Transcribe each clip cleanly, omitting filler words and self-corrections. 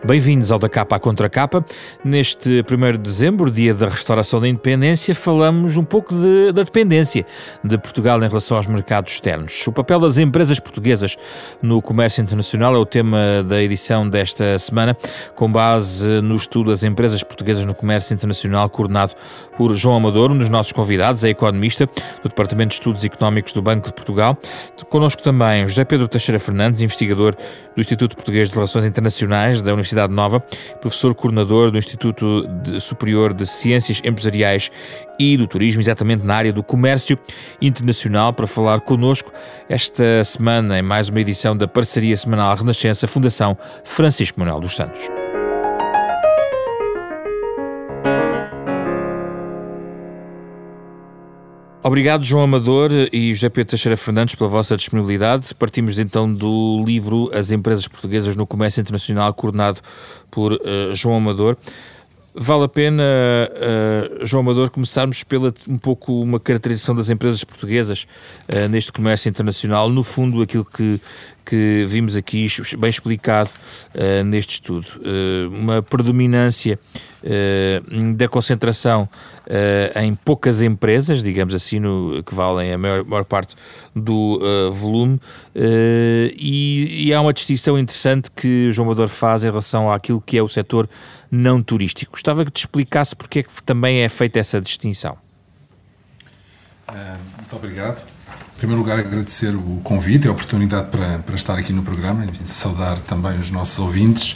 Bem-vindos ao Da Capa à Contra Capa. Neste 1º de dezembro, dia da restauração da independência, falamos um pouco da dependência de Portugal em relação aos mercados externos. O papel das empresas portuguesas no comércio internacional é o tema da edição desta semana, com base no estudo das empresas portuguesas no comércio internacional, coordenado por João Amador, um dos nossos convidados, é economista do Departamento de Estudos Económicos do Banco de Portugal. Connosco também José Pedro Teixeira Fernandes, investigador do Instituto Português de Relações Internacionais da Universidade Nova, professor coordenador do Instituto Superior de Ciências Empresariais e do Turismo, exatamente na área do comércio internacional, para falar connosco esta semana em mais uma edição da parceria semanal Renascença, Fundação Francisco Manuel dos Santos. Obrigado, João Amador e José Pedro Teixeira Fernandes, pela vossa disponibilidade. Partimos então do livro As Empresas Portuguesas no Comércio Internacional, coordenado por João Amador. Vale a pena, João Amador, começarmos pela um pouco uma caracterização das empresas portuguesas neste comércio internacional, no fundo aquilo que vimos aqui bem explicado neste estudo. Uma predominância da concentração em poucas empresas, digamos assim, que valem a maior parte do volume, e há uma distinção interessante que o João Amador faz em relação àquilo que é o setor não turístico. Gostava que te explicasse porque é que também é feita essa distinção. Muito obrigado. Em primeiro lugar, agradecer o convite e a oportunidade para estar aqui no programa, enfim, saudar também os nossos ouvintes.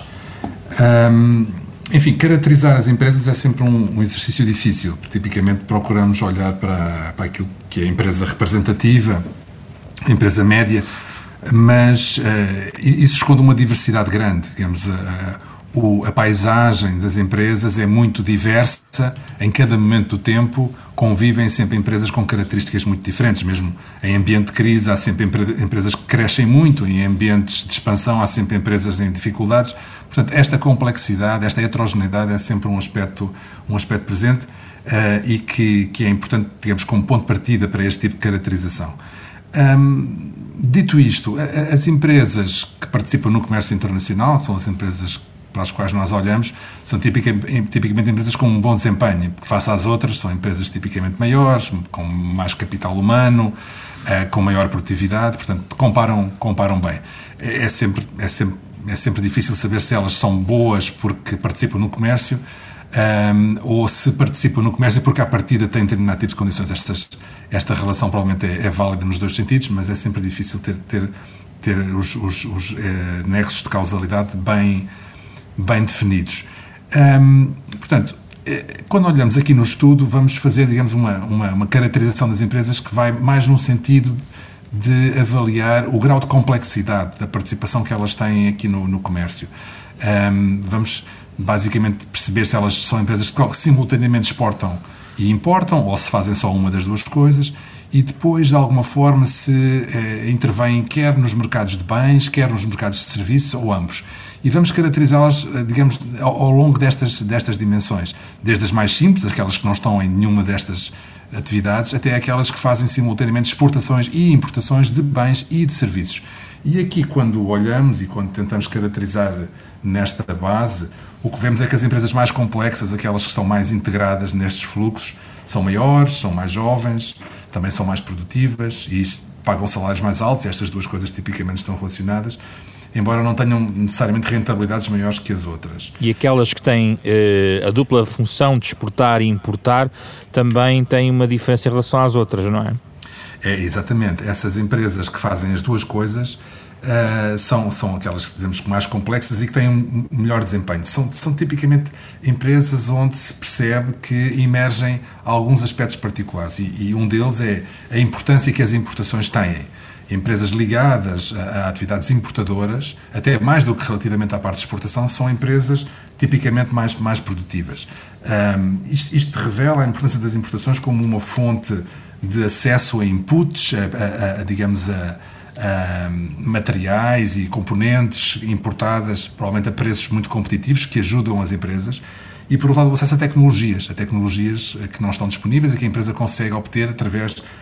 Enfim, caracterizar as empresas é sempre um exercício difícil, porque tipicamente procuramos olhar para aquilo que é a empresa representativa, a empresa média, mas isso esconde uma diversidade grande, digamos. A paisagem das empresas é muito diversa, em cada momento do tempo convivem sempre empresas com características muito diferentes, mesmo em ambiente de crise há sempre empresas que crescem muito, em ambientes de expansão há sempre empresas em dificuldades. Portanto, esta complexidade, esta heterogeneidade é sempre um aspecto presente e que é importante, digamos, como ponto de partida para este tipo de caracterização. Dito isto, as empresas que participam no comércio internacional, que são as empresas para as quais nós olhamos, são tipicamente empresas com um bom desempenho, porque face às outras são empresas tipicamente maiores, com mais capital humano, com maior produtividade, portanto comparam bem. É sempre difícil saber se elas são boas porque participam no comércio ou se participam no comércio porque à partida têm determinado tipo de condições. Esta relação provavelmente é válida nos dois sentidos, mas é sempre difícil ter os nexos de causalidade bem definidos. Portanto, quando olhamos aqui no estudo, vamos fazer, digamos, uma caracterização das empresas que vai mais no sentido de avaliar o grau de complexidade da participação que elas têm aqui no comércio. Vamos, basicamente, perceber se elas são empresas que simultaneamente exportam e importam, ou se fazem só uma das duas coisas, e depois, de alguma forma, se intervêm quer nos mercados de bens, quer nos mercados de serviços, ou ambos. E vamos caracterizá-las, digamos, ao longo destas dimensões, desde as mais simples, aquelas que não estão em nenhuma destas atividades, até aquelas que fazem simultaneamente exportações e importações de bens e de serviços. E aqui, quando olhamos e quando tentamos caracterizar nesta base, o que vemos é que as empresas mais complexas, aquelas que estão mais integradas nestes fluxos, são maiores, são mais jovens, também são mais produtivas e isso pagam salários mais altos, e estas duas coisas tipicamente estão relacionadas, embora não tenham necessariamente rentabilidades maiores que as outras. E aquelas que têm a dupla função de exportar e importar também têm uma diferença em relação às outras, não é? Exatamente. Essas empresas que fazem as duas coisas são aquelas que dizemos mais complexas e que têm um melhor desempenho. São tipicamente empresas onde se percebe que emergem alguns aspectos particulares e um deles é a importância que as importações têm. Empresas ligadas a atividades importadoras, até mais do que relativamente à parte de exportação, são empresas tipicamente mais produtivas. Isto revela a importância das importações como uma fonte de acesso a inputs, digamos, a materiais e componentes importadas, provavelmente a preços muito competitivos, que ajudam as empresas. E, por outro lado, o acesso a tecnologias que não estão disponíveis e que a empresa consegue obter através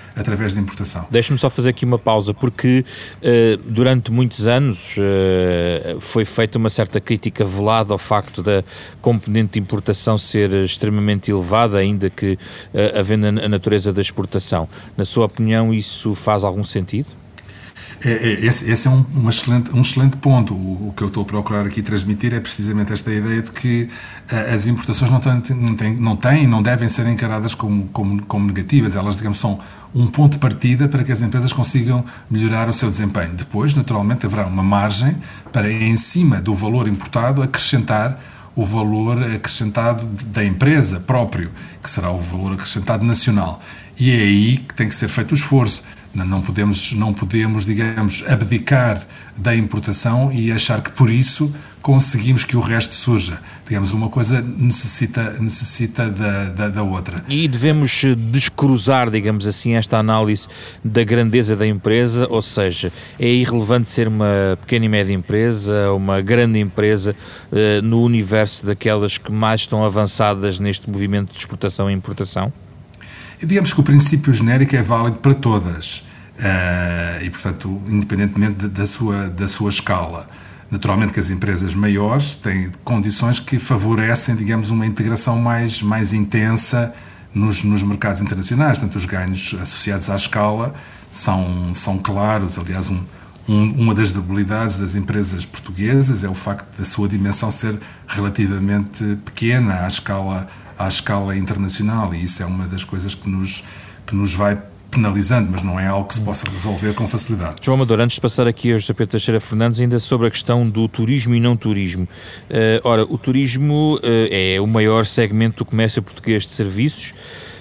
através de importação. Deixe-me só fazer aqui uma pausa, porque durante muitos anos foi feita uma certa crítica velada ao facto da componente de importação ser extremamente elevada, ainda que havendo a natureza da exportação. Na sua opinião, isso faz algum sentido? Esse é um excelente ponto. O que eu estou a procurar aqui transmitir é precisamente esta ideia de que as importações não devem ser encaradas como negativas. Elas, digamos, são um ponto de partida para que as empresas consigam melhorar o seu desempenho. Depois, naturalmente, haverá uma margem para, em cima do valor importado, acrescentar o valor acrescentado da empresa próprio, que será o valor acrescentado nacional. E é aí que tem que ser feito o esforço. Não podemos, digamos, abdicar da importação e achar que por isso conseguimos que o resto surja. Digamos, uma coisa necessita da outra. E devemos descruzar, digamos assim, esta análise da grandeza da empresa, ou seja, é irrelevante ser uma pequena e média empresa, uma grande empresa, no universo daquelas que mais estão avançadas neste movimento de exportação e importação? Digamos que o princípio genérico é válido para todas e, portanto, independentemente da sua escala. Naturalmente que as empresas maiores têm condições que favorecem, digamos, uma integração mais intensa nos mercados internacionais. Portanto, os ganhos associados à escala são claros. Aliás, uma das debilidades das empresas portuguesas é o facto da sua dimensão ser relativamente pequena à escala internacional, e isso é uma das coisas que nos vai penalizando, mas não é algo que se possa resolver com facilidade. João Amador, antes de passar aqui ao José Pedro Teixeira Fernandes, ainda sobre a questão do turismo e não turismo. Ora, o turismo é o maior segmento do comércio português de serviços,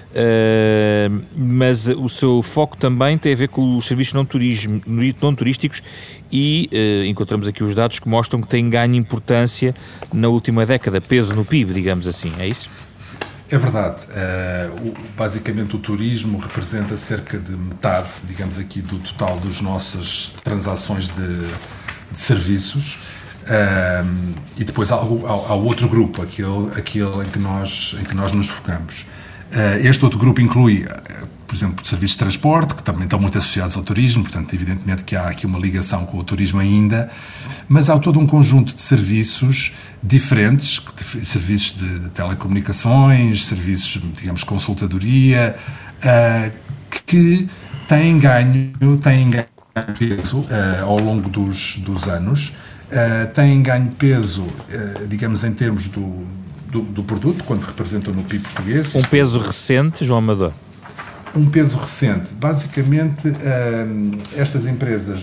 mas o seu foco também tem a ver com os serviços não turísticos e encontramos aqui os dados que mostram que tem ganho importância na última década, peso no PIB, digamos assim, é isso? É verdade. Basicamente o turismo representa cerca de metade, digamos aqui, do total das nossas transações de serviços. E depois há outro grupo, aquele em que nós nos focamos. Este outro grupo inclui, por exemplo, serviços de transporte, que também estão muito associados ao turismo, portanto, evidentemente que há aqui uma ligação com o turismo ainda, mas há todo um conjunto de serviços diferentes, serviços de telecomunicações, serviços, digamos, consultadoria, que têm ganho peso ao longo dos anos, têm ganho peso, digamos, em termos do produto, quando representam no PIB português. Um peso recente, João Amador? Um peso recente. Basicamente, estas empresas,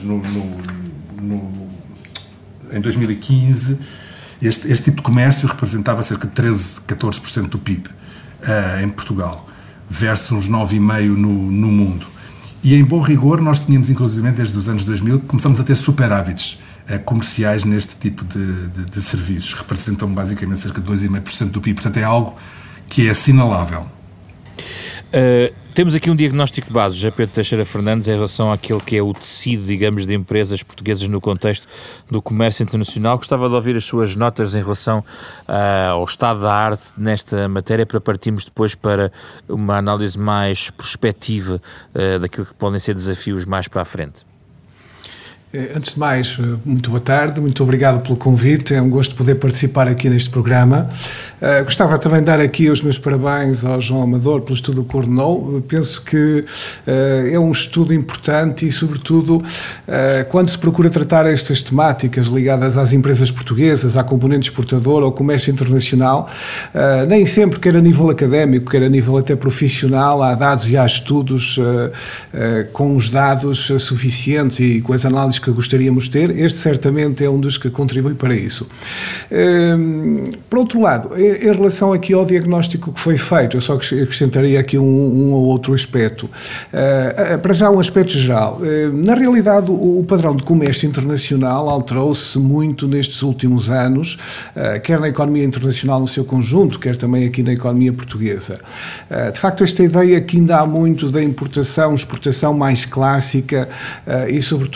em 2015, este tipo de comércio representava cerca de 13-14% do PIB em Portugal, versus uns 9,5% no mundo. E, em bom rigor, nós tínhamos, inclusive, desde os anos 2000, começamos a ter superávites comerciais neste tipo de serviços. Representam basicamente cerca de 2,5% do PIB. Portanto, é algo que é assinalável. Temos aqui um diagnóstico de base, José Pedro Teixeira Fernandes, em relação àquele que é o tecido, digamos, de empresas portuguesas no contexto do comércio internacional. Gostava de ouvir as suas notas em relação ao estado da arte nesta matéria, para partirmos depois para uma análise mais prospectiva daquilo que podem ser desafios mais para a frente. Antes de mais, muito boa tarde, muito obrigado pelo convite, é um gosto poder participar aqui neste programa. Gostava também de dar aqui os meus parabéns ao João Amador pelo estudo que coordenou. Penso que é um estudo importante e, sobretudo, quando se procura tratar estas temáticas ligadas às empresas portuguesas, à componente exportadora, ao comércio internacional, nem sempre, quer a nível académico, quer a nível até profissional, há dados e há estudos com os dados suficientes e com as análises que gostaríamos de ter. Este certamente é um dos que contribui para isso. Por outro lado, em relação aqui ao diagnóstico que foi feito, eu só acrescentaria aqui um ou outro aspecto. Para já um aspecto geral. Na realidade, o padrão de comércio internacional alterou-se muito nestes últimos anos, quer na economia internacional no seu conjunto, quer também aqui na economia portuguesa. De facto, esta ideia que ainda há muito da importação, exportação mais clássica e, sobretudo, também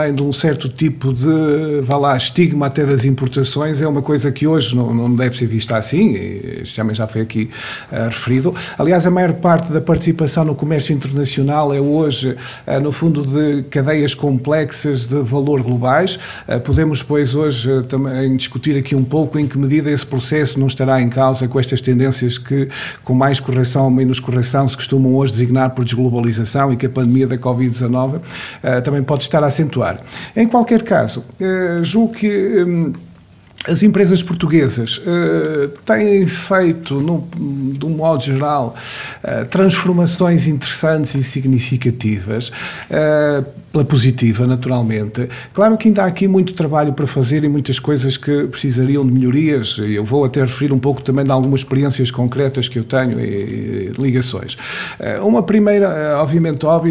também de um certo tipo de, estigma até das importações, é uma coisa que hoje não deve ser vista assim, isto também já foi aqui referido. Aliás, a maior parte da participação no comércio internacional é hoje, no fundo, de cadeias complexas de valor globais. Podemos, pois, hoje também discutir aqui um pouco em que medida esse processo não estará em causa com estas tendências que, com mais correção ou menos correção, se costumam hoje designar por desglobalização e que a pandemia da Covid-19 também pode estar a acentuar. Em qualquer caso, julgo que as empresas portuguesas têm feito, de um modo geral, transformações interessantes e significativas, pela positiva, naturalmente. Claro que ainda há aqui muito trabalho para fazer e muitas coisas que precisariam de melhorias. Eu vou até referir um pouco também de algumas experiências concretas que eu tenho e ligações. Uma primeira, obviamente, óbvia,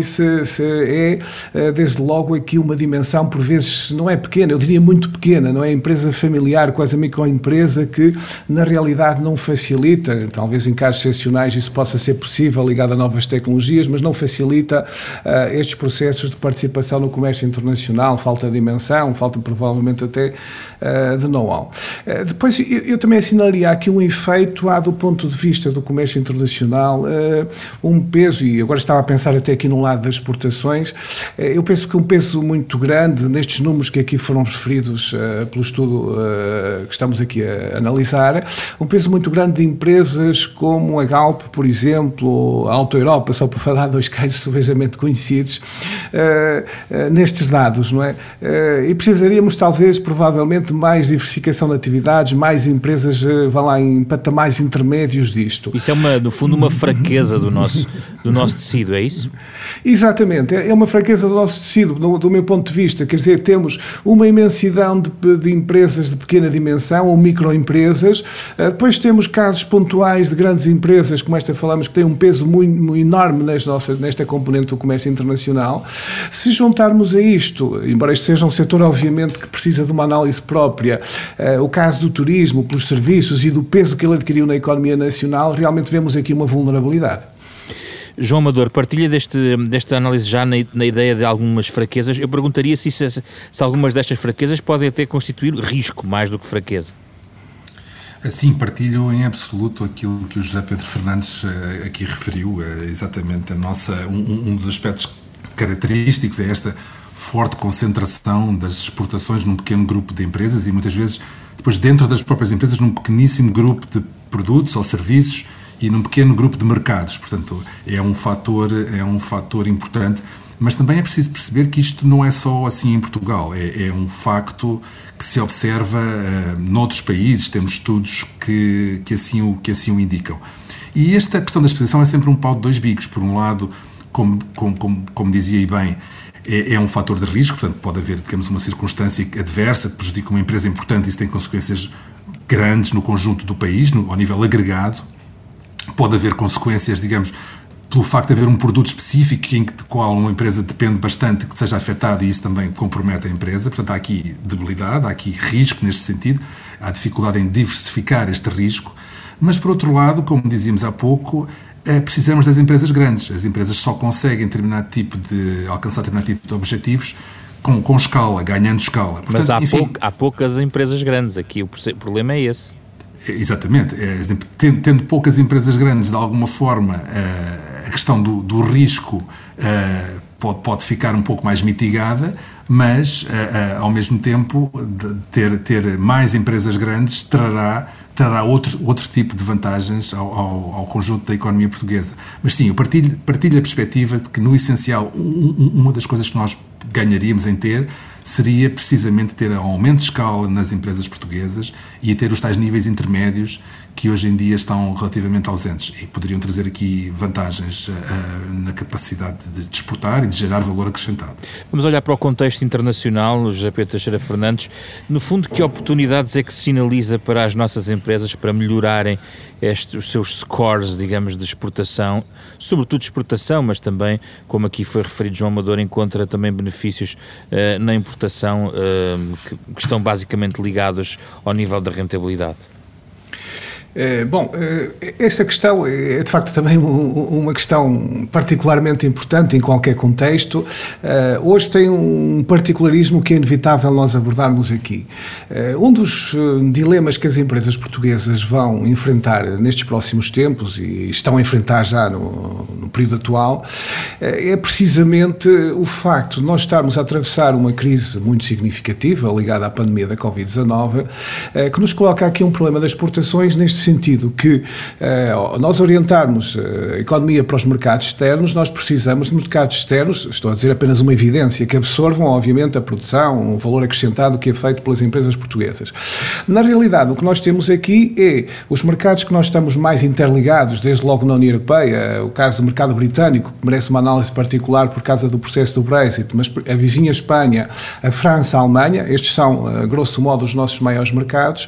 é, desde logo, aqui uma dimensão, por vezes, não é pequena, eu diria muito pequena, não é? A empresa familiar, quase a microempresa, que na realidade não facilita, talvez em casos excepcionais isso possa ser possível, ligado a novas tecnologias, mas não facilita estes processos de participação no comércio internacional, falta de dimensão, falta provavelmente até de know-how. Depois, eu também assinalaria aqui um efeito, do ponto de vista do comércio internacional, um peso, e agora estava a pensar até aqui no lado das exportações, eu penso que um peso muito grande nestes números que aqui foram referidos pelo estudo que estamos aqui a analisar, um peso muito grande de empresas como a Galp, por exemplo, a Auto Europa, só para falar de 2 casos subejamente conhecidos, nestes dados, não é? E precisaríamos, talvez, provavelmente, mais diversificação de atividades, mais empresas, em patamares intermédios disto. Isso é, no fundo, uma fraqueza do nosso tecido, é isso? Exatamente, é uma fraqueza do nosso tecido, do meu ponto de vista. Quer dizer, temos uma imensidão de empresas de pequena dimensão ou microempresas, depois temos casos pontuais de grandes empresas, como esta falamos, que têm um peso muito enorme nesta componente do comércio internacional. Se juntarmos a isto, embora este seja um setor, obviamente, que precisa de uma análise própria, o caso do turismo, pelos serviços e do peso que ele adquiriu na economia nacional, realmente vemos aqui uma vulnerabilidade. João Amador, partilha desta análise já na ideia de algumas fraquezas. Eu perguntaria se algumas destas fraquezas podem até constituir risco mais do que fraqueza. Sim, partilho em absoluto aquilo que o José Pedro Fernandes aqui referiu, exatamente um dos aspectos característicos é esta forte concentração das exportações num pequeno grupo de empresas e muitas vezes depois dentro das próprias empresas num pequeníssimo grupo de produtos ou serviços e num pequeno grupo de mercados. Portanto, é um fator importante, mas também é preciso perceber que isto não é só assim em Portugal, é um facto que se observa noutros países, temos estudos que assim o indicam. E esta questão da exposição é sempre um pau de 2 bicos. Por um lado, como dizia aí bem, é um fator de risco, portanto pode haver, digamos, uma circunstância adversa que prejudica uma empresa importante e isso tem consequências grandes no conjunto do país, ao nível agregado. Pode haver consequências, digamos, pelo facto de haver um produto específico de qual uma empresa depende bastante que seja afetado e isso também compromete a empresa. Portanto, há aqui debilidade, há aqui risco neste sentido, há dificuldade em diversificar este risco. Mas, por outro lado, como dizíamos há pouco, precisamos das empresas grandes. As empresas só conseguem alcançar determinado tipo de objetivos com escala, ganhando escala. Portanto, mas há poucas empresas grandes, aqui o problema é esse. Exatamente. Tendo poucas empresas grandes, de alguma forma, a questão do risco pode ficar um pouco mais mitigada, mas, ao mesmo tempo, ter mais empresas grandes trará outro tipo de vantagens ao conjunto da economia portuguesa. Mas sim, eu partilho a perspectiva de que, no essencial, uma das coisas que nós ganharíamos em ter seria precisamente ter aumento de escala nas empresas portuguesas e a ter os tais níveis intermédios que hoje em dia estão relativamente ausentes e poderiam trazer aqui vantagens na capacidade de exportar e de gerar valor acrescentado. Vamos olhar para o contexto internacional, José Pedro Teixeira Fernandes. No fundo, que oportunidades é que se sinaliza para as nossas empresas para melhorarem os seus scores, digamos, de exportação, sobretudo de exportação, mas também, como aqui foi referido, João Amador encontra também benefícios na importação que estão basicamente ligados ao nível da rentabilidade? Esta questão é de facto também uma questão particularmente importante em qualquer contexto. Hoje tem um particularismo que é inevitável nós abordarmos aqui. Um dos dilemas que as empresas portuguesas vão enfrentar nestes próximos tempos, e estão a enfrentar já no período atual, é precisamente o facto de nós estarmos a atravessar uma crise muito significativa ligada à pandemia da Covid-19, que nos coloca aqui um problema das exportações neste sentido que nós orientarmos a economia para os mercados externos, nós precisamos de mercados externos, estou a dizer apenas uma evidência, que absorvam obviamente a produção, o valor acrescentado que é feito pelas empresas portuguesas. Na realidade, o que nós temos aqui é os mercados que nós estamos mais interligados, desde logo na União Europeia, o caso do mercado britânico, que merece uma análise particular por causa do processo do Brexit, mas a vizinha Espanha, a França, a Alemanha, estes são, grosso modo, os nossos maiores mercados.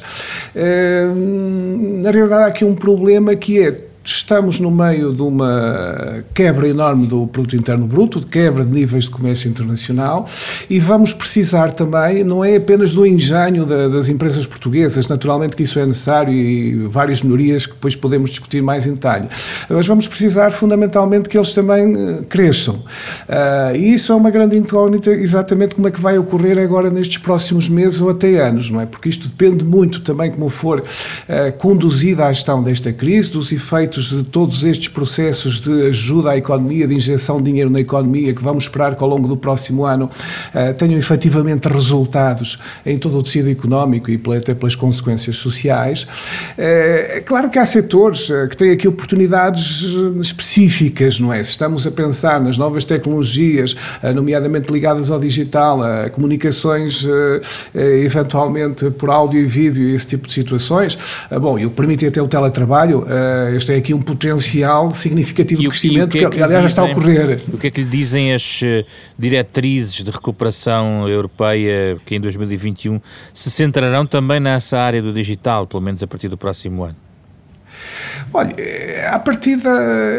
Na realidade, há aqui um problema que é: estamos no meio de uma quebra enorme do produto interno bruto, de quebra de níveis de comércio internacional, e vamos precisar também, não é apenas do engenho das empresas portuguesas, naturalmente que isso é necessário e várias melhorias que depois podemos discutir mais em detalhe, mas vamos precisar fundamentalmente que eles também cresçam. E isso é uma grande incógnita, exatamente como é que vai ocorrer agora nestes próximos meses ou até anos, não é? Porque isto depende muito também como for conduzida a gestão desta crise, dos efeitos de todos estes processos de ajuda à economia, de injeção de dinheiro na economia, que vamos esperar que ao longo do próximo ano tenham efetivamente resultados em todo o tecido económico e até pelas consequências sociais. É claro que há setores que têm aqui oportunidades específicas, não é? Se estamos a pensar nas novas tecnologias, nomeadamente ligadas ao digital, a comunicações eventualmente por áudio e vídeo e esse tipo de situações, e o que permite até o teletrabalho, este é aqui um potencial significativo de crescimento que aliás já está a ocorrer. O que é que lhe dizem as diretrizes de recuperação europeia que em 2021 se centrarão também nessa área do digital, pelo menos a partir do próximo ano? Olha, a partida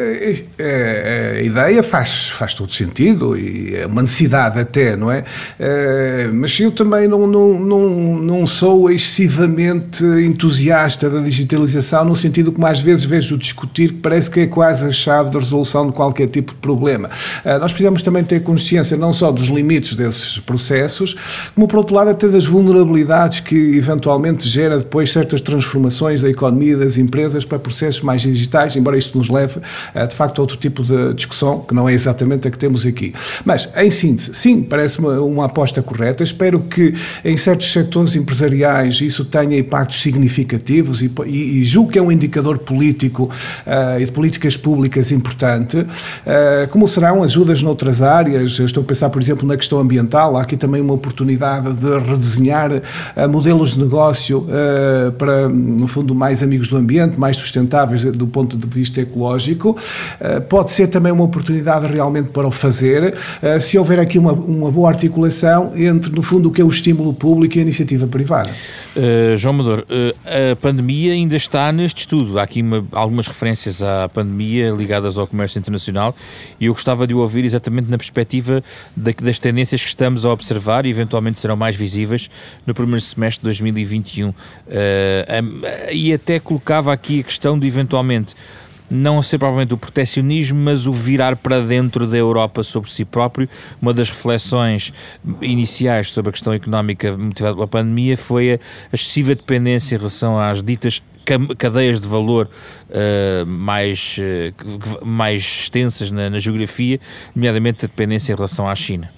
a ideia faz todo sentido e é uma necessidade até, não é? Mas eu também não sou excessivamente entusiasta da digitalização, no sentido que mais vezes vejo discutir que parece que é quase a chave da resolução de qualquer tipo de problema. Nós precisamos também ter consciência não só dos limites desses processos, como por outro lado até das vulnerabilidades que eventualmente gera depois certas transformações da economia e das empresas para processos mais digitais, embora isto nos leve, de facto, a outro tipo de discussão, que não é exatamente a que temos aqui. Mas, em síntese, sim, parece-me uma aposta correta. Espero que em certos setores empresariais isso tenha impactos significativos e julgo que é um indicador político e de políticas públicas importante, como serão ajudas noutras áreas. Eu estou a pensar, por exemplo, na questão ambiental. Há aqui também uma oportunidade de redesenhar modelos de negócio para, no fundo, mais amigos do ambiente, mais sustentáveis do ponto de vista ecológico. Pode ser também uma oportunidade realmente para o fazer, se houver aqui uma boa articulação entre, no fundo, o que é o estímulo público e a iniciativa privada. João Amador, a pandemia ainda está neste estudo. Há aqui algumas referências à pandemia ligadas ao comércio internacional e eu gostava de o ouvir exatamente na perspectiva das tendências que estamos a observar e eventualmente serão mais visíveis no primeiro semestre de 2021. E até colocava aqui a questão de eventualmente não ser provavelmente o proteccionismo, mas o virar para dentro da Europa sobre si próprio. Uma das reflexões iniciais sobre a questão económica motivada pela pandemia foi a excessiva dependência em relação às ditas cadeias de valor mais extensas na geografia, nomeadamente a dependência em relação à China.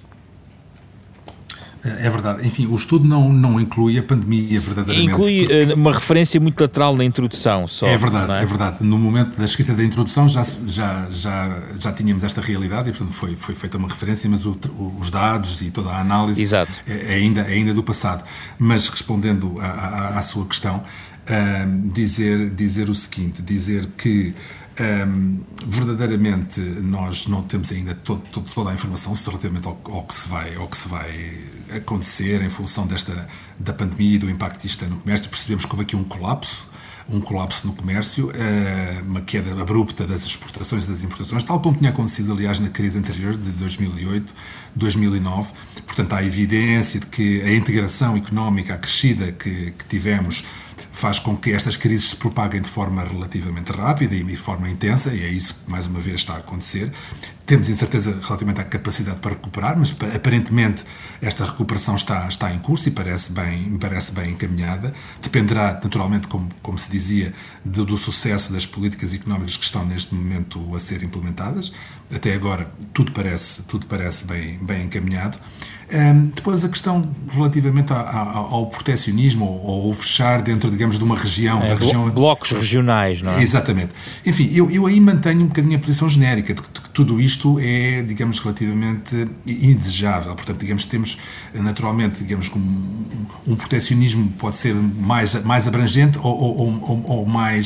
É verdade. Enfim, o estudo não inclui a pandemia verdadeiramente. Inclui uma referência muito lateral na introdução só. É verdade, não é? É verdade. No momento da escrita da introdução já tínhamos esta realidade e, portanto, foi feita uma referência, mas os dados e toda a análise é ainda do passado. Mas, respondendo à sua questão, dizer o seguinte, dizer que verdadeiramente nós não temos ainda toda a informação relativamente ao que se vai acontecer em função da pandemia e do impacto que isto tem no comércio. Percebemos que houve aqui um colapso no comércio, uma queda abrupta das exportações e das importações, tal como tinha acontecido, aliás, na crise anterior de 2008, 2009. Portanto, há evidência de que a integração económica, a crescida que tivemos, faz com que estas crises se propaguem de forma relativamente rápida e de forma intensa, e é isso que mais uma vez está a acontecer. Temos incerteza relativamente à capacidade para recuperar, mas aparentemente esta recuperação está em curso e me parece bem encaminhada. Dependerá, naturalmente, como se dizia, do sucesso das políticas económicas que estão neste momento a ser implementadas. Até agora tudo parece bem encaminhado. Depois a questão relativamente ao proteccionismo ou ao fechar dentro, digamos, de uma região. Blocos regionais, não é? Exatamente. Enfim, eu aí mantenho um bocadinho a posição genérica de que tudo isto é, digamos, relativamente indesejável. Portanto, digamos, temos naturalmente, digamos, um proteccionismo pode ser mais abrangente ou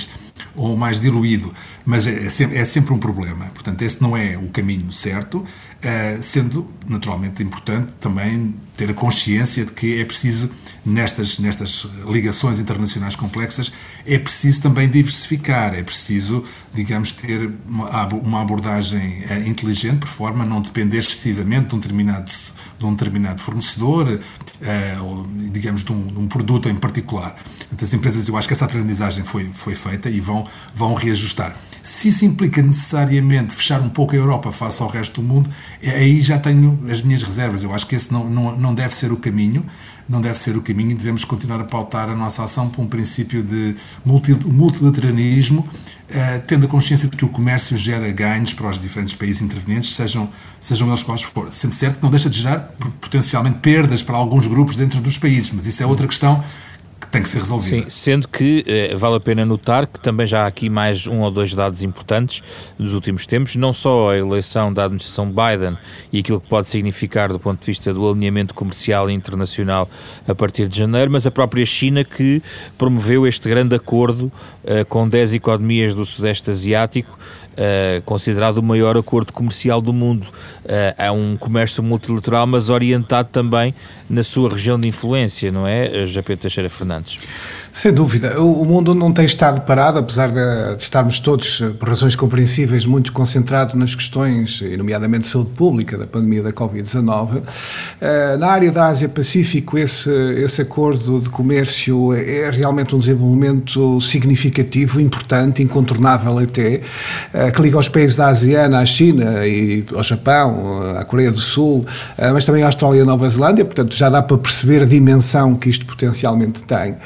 mais diluído, mas é sempre um problema. Portanto, esse não é o caminho certo, sendo naturalmente importante também ter a consciência de que é preciso, nestas ligações internacionais complexas, é preciso também diversificar, é preciso, digamos, ter uma abordagem inteligente, por forma a não depender excessivamente de um determinado fornecedor, ou, digamos, de um produto em particular. Portanto, as empresas, eu acho que essa aprendizagem foi feita e vão reajustar. Se isso implica necessariamente fechar um pouco a Europa face ao resto do mundo, aí já tenho as minhas reservas. Eu acho que esse não deve ser o caminho. Não deve ser o caminho e devemos continuar a pautar a nossa ação por um princípio de multilateralismo, tendo a consciência de que o comércio gera ganhos para os diferentes países intervenientes, sejam eles quais forem. Sendo certo que não deixa de gerar potencialmente perdas para alguns grupos dentro dos países, mas isso é outra questão que tem que ser resolvida. Sim, sendo que vale a pena notar que também já há aqui mais um ou dois dados importantes dos últimos tempos, não só a eleição da administração Biden e aquilo que pode significar do ponto de vista do alinhamento comercial e internacional a partir de janeiro, mas a própria China que promoveu este grande acordo com 10 economias do Sudeste Asiático, considerado o maior acordo comercial do mundo. É um comércio multilateral, mas orientado também na sua região de influência, não é, J.P. Teixeira Fernandes? Sem dúvida. O mundo não tem estado parado, apesar de estarmos todos, por razões compreensíveis, muito concentrados nas questões, nomeadamente de saúde pública, da pandemia da Covid-19. Na área da Ásia-Pacífico, esse acordo de comércio é realmente um desenvolvimento significativo, importante, incontornável até, que liga os países da ASEAN, à China e ao Japão, à Coreia do Sul, mas também à Austrália e à Nova Zelândia, portanto já dá para perceber a dimensão que isto potencialmente tem.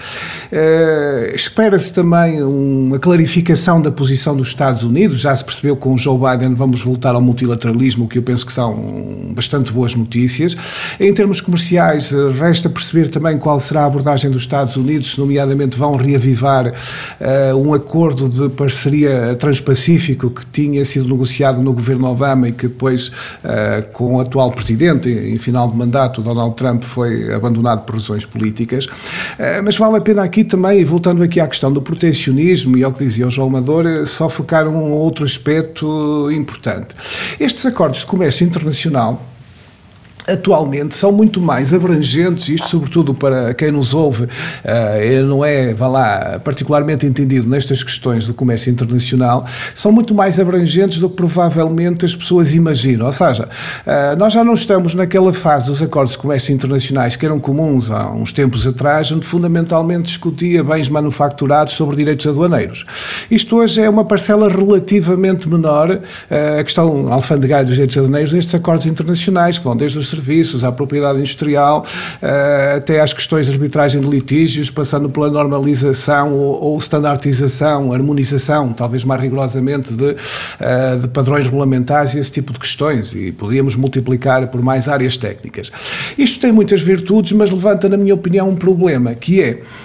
Espera-se também uma clarificação da posição dos Estados Unidos. Já se percebeu que com o Joe Biden vamos voltar ao multilateralismo, o que eu penso que são bastante boas notícias. Em termos comerciais, resta perceber também qual será a abordagem dos Estados Unidos, nomeadamente vão reavivar um acordo de parceria transpacífico que tinha sido negociado no governo Obama e que depois, com o atual presidente, em final de mandato, Donald Trump, foi abandonado por razões políticas. Mas vale a pena aqui também, voltando aqui à questão do proteccionismo e ao que dizia o João Amador, só focar um outro aspecto importante. Estes acordos de comércio internacional atualmente são muito mais abrangentes, isto sobretudo para quem nos ouve, não é, particularmente entendido nestas questões do comércio internacional, são muito mais abrangentes do que provavelmente as pessoas imaginam. Ou seja, nós já não estamos naquela fase dos acordos de comércio internacionais que eram comuns há uns tempos atrás, onde fundamentalmente discutia bens manufaturados sobre direitos aduaneiros. Isto hoje é uma parcela relativamente menor, a questão alfandegária dos direitos aduaneiros nestes acordos internacionais, que vão desde os serviços, à propriedade industrial, até às questões de arbitragem de litígios, passando pela normalização ou standardização, harmonização, talvez mais rigorosamente, de padrões regulamentares e esse tipo de questões, e podíamos multiplicar por mais áreas técnicas. Isto tem muitas virtudes, mas levanta, na minha opinião, um problema, que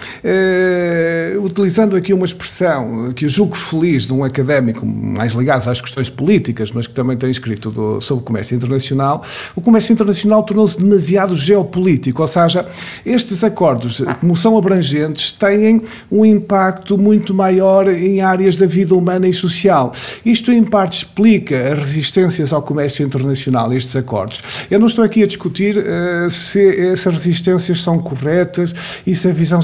é, utilizando aqui uma expressão que eu julgo feliz de um académico mais ligado às questões políticas, mas que também tem escrito sobre o comércio internacional, o comércio internacional tornou-se demasiado geopolítico, ou seja, estes acordos, como são abrangentes, têm um impacto muito maior em áreas da vida humana e social. Isto, em parte, explica as resistências ao comércio internacional, estes acordos. Eu não estou aqui a discutir se essas resistências são corretas e se a visão sobre o comércio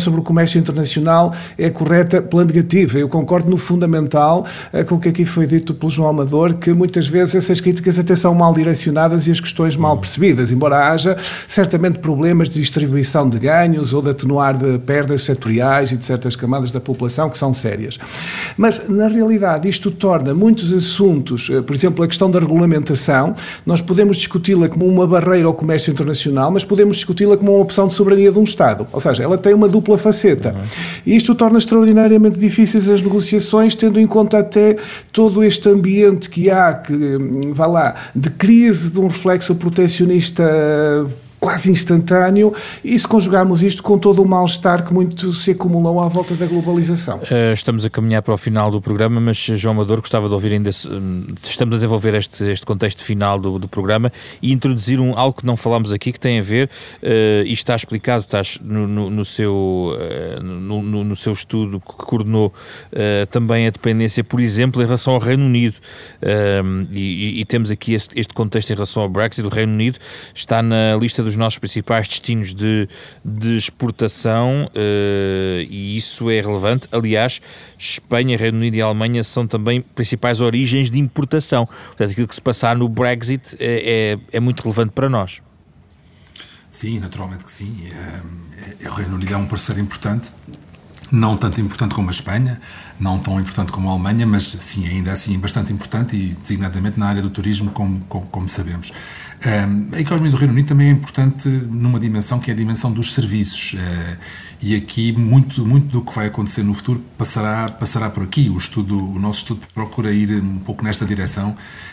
comércio internacional é correta pela negativa. Eu concordo no fundamental com o que aqui foi dito pelo João Amador, que muitas vezes essas críticas até são mal direcionadas e as questões mal percebidas, embora haja certamente problemas de distribuição de ganhos ou de atenuar de perdas setoriais e de certas camadas da população que são sérias. Mas, na realidade, isto torna muitos assuntos, por exemplo, a questão da regulamentação, nós podemos discuti-la como uma barreira ao comércio internacional, mas podemos discuti-la como uma opção de soberania de um Estado. Ou seja, ela tem uma dupla faceta. E isto torna extraordinariamente difíceis as negociações, tendo em conta até todo este ambiente que há, de crise, de um reflexo protecionista quase instantâneo, e se conjugarmos isto com todo o mal-estar que muito se acumulou à volta da globalização. Estamos a caminhar para o final do programa, mas João Amador, gostava de ouvir ainda, estamos a desenvolver este contexto final do programa e introduzir algo que não falámos aqui, que tem a ver, e está explicado, estás no seu estudo que coordenou também a dependência, por exemplo, em relação ao Reino Unido, e temos aqui este contexto em relação ao Brexit. O Reino Unido está na lista dos nossos principais destinos de exportação, e isso é relevante. Aliás, Espanha, Reino Unido e Alemanha são também principais origens de importação. Portanto, aquilo que se passar no Brexit é muito relevante para nós. Sim, naturalmente que sim. O Reino Unido é um parceiro importante, não tanto importante como a Espanha, não tão importante como a Alemanha, mas sim, ainda assim bastante importante, e designadamente na área do turismo, como sabemos. A economia do Reino Unido também é importante numa dimensão que é a dimensão dos serviços, e aqui muito do que vai acontecer no futuro passará por aqui. O nosso estudo procura ir um pouco nesta direção,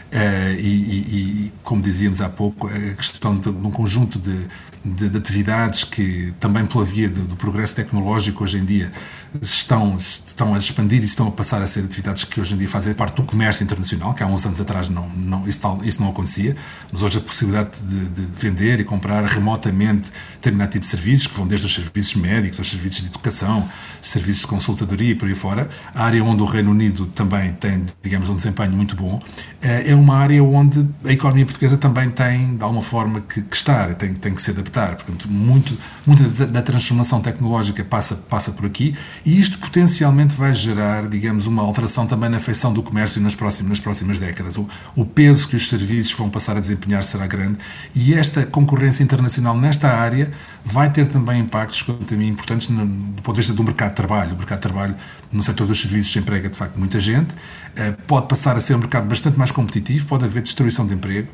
e como dizíamos há pouco, a questão de um conjunto de atividades que também pela via do progresso tecnológico hoje em dia estão a expandir e estão a passar a ser atividades que hoje em dia fazem parte do comércio internacional, que há uns anos atrás isso não acontecia, mas hoje a possibilidade de vender e comprar remotamente determinado tipo de serviços, que vão desde os serviços médicos aos serviços de educação, serviços de consultadoria e por aí fora. A área onde o Reino Unido também tem, digamos, um desempenho muito bom, é uma área onde a economia portuguesa também tem, de alguma forma, que estar, tem que se adaptar. Portanto, muita da transformação tecnológica passa por aqui, e isto potencialmente vai gerar, digamos, uma alteração também na feição do comércio nas próximas décadas. O peso que os serviços vão passar a desempenhar será grande, e esta concorrência internacional nesta área vai ter também impactos, quanto a mim, importantes do ponto de vista do mercado de trabalho. O mercado de trabalho no setor dos serviços emprega, de facto, muita gente, pode passar a ser um mercado bastante mais competitivo, pode haver destruição de emprego,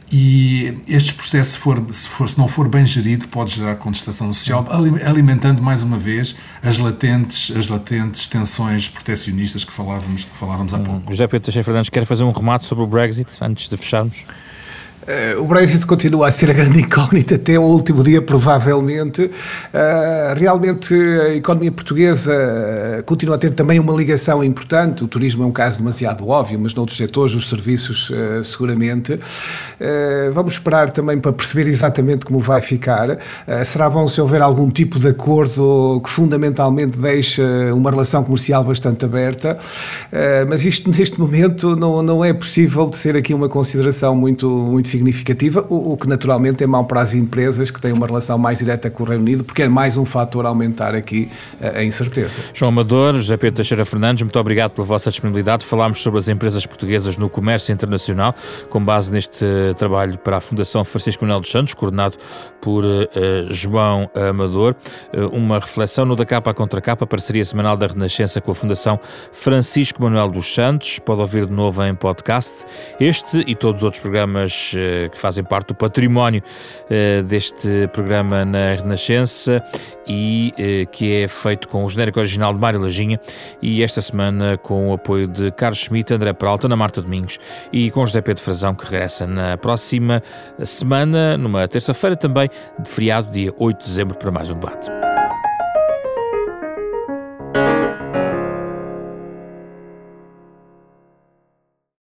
e este processo, se não for bem gerido, pode gerar contestação social, alimentando mais uma vez as latentes tensões protecionistas que falávamos há pouco. José Pedro Teixeira Fernandes, quer fazer um remate sobre o Brexit antes de fecharmos? O Brexit continua a ser a grande incógnita até o último dia, provavelmente. Realmente a economia portuguesa continua a ter também uma ligação importante. O turismo é um caso demasiado óbvio, mas noutros setores, os serviços seguramente. Vamos esperar também para perceber exatamente como vai ficar. Será bom se houver algum tipo de acordo que fundamentalmente deixe uma relação comercial bastante aberta, mas isto neste momento não é possível de ser aqui uma consideração muito significativa, o que naturalmente é mau para as empresas que têm uma relação mais direta com o Reino Unido, porque é mais um fator a aumentar aqui a incerteza. João Amador, José Pedro Teixeira Fernandes, muito obrigado pela vossa disponibilidade. Falámos sobre as empresas portuguesas no comércio internacional, com base neste trabalho para a Fundação Francisco Manuel dos Santos, coordenado por João Amador. Uma reflexão no Da Capa à Contra Capa, parceria semanal da Renascença com a Fundação Francisco Manuel dos Santos. Pode ouvir de novo em podcast este e todos os outros programas que fazem parte do património deste programa na Renascença, e que é feito com o genérico original de Mário Lajinha, e esta semana com o apoio de Carlos Schmidt, André Peralta, Ana Marta Domingos e com José Pedro Frazão, que regressa na próxima semana, numa terça-feira também, de feriado, dia 8 de dezembro, para mais um debate.